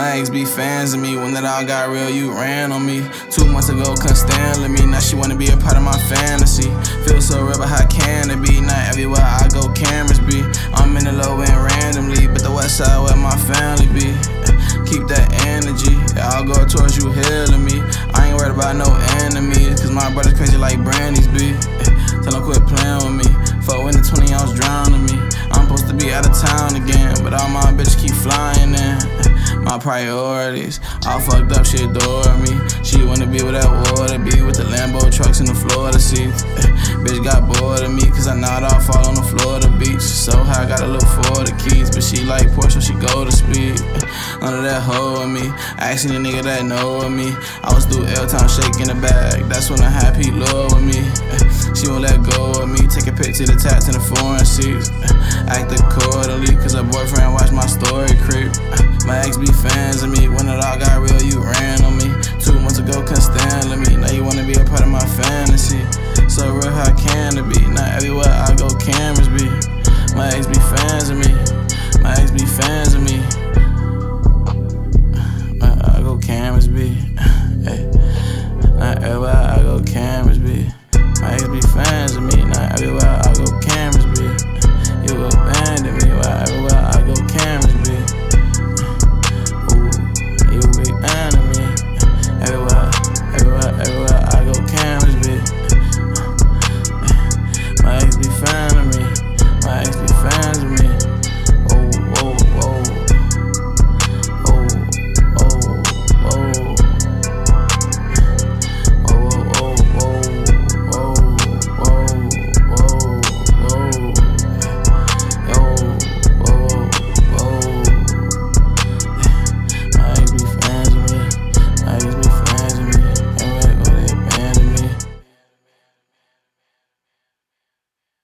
My ex be fans of me. When that all got real, you ran on me. 2 months ago, couldn't stand with me. Now she wanna be a part of my fantasy. Feel so real, but how can it be? Not everywhere I go, cameras be. I'm in the low end randomly, but the west side where my family be. Keep that energy, I'll go towards you healing me. I ain't worried about no enemies, cause my brother's crazy like Brandy's be. Tell him quit playing with me. 4 in the 20 ounce drowning me. I'm supposed to be out of town again, but all my bitches keep flying in. My priorities, all fucked up, she adore me. She wanna be where that water be, with the Lambo trucks and the Florida seats. Bitch got bored of me, cause I nod off all on the Florida beach. So high, gotta look for the keys, but she like Porsche, so she go to speed. None of that hoe with me, asking a nigga that know of me. I was through L-Town shaking the bag, that's when I had Pete love with me. She won't let go of me, take a pic to the tats in the foreign seats. Act accordingly, cause her boyfriend watched my story creep. My ex be fans of me, when it all got real, you ran on me. 2 months ago, couldn't stand with me, now you wanna be a part of my fantasy. So real, how can it be? Not everywhere I go, cameras be. My ex be fans of me, my ex be fans of me.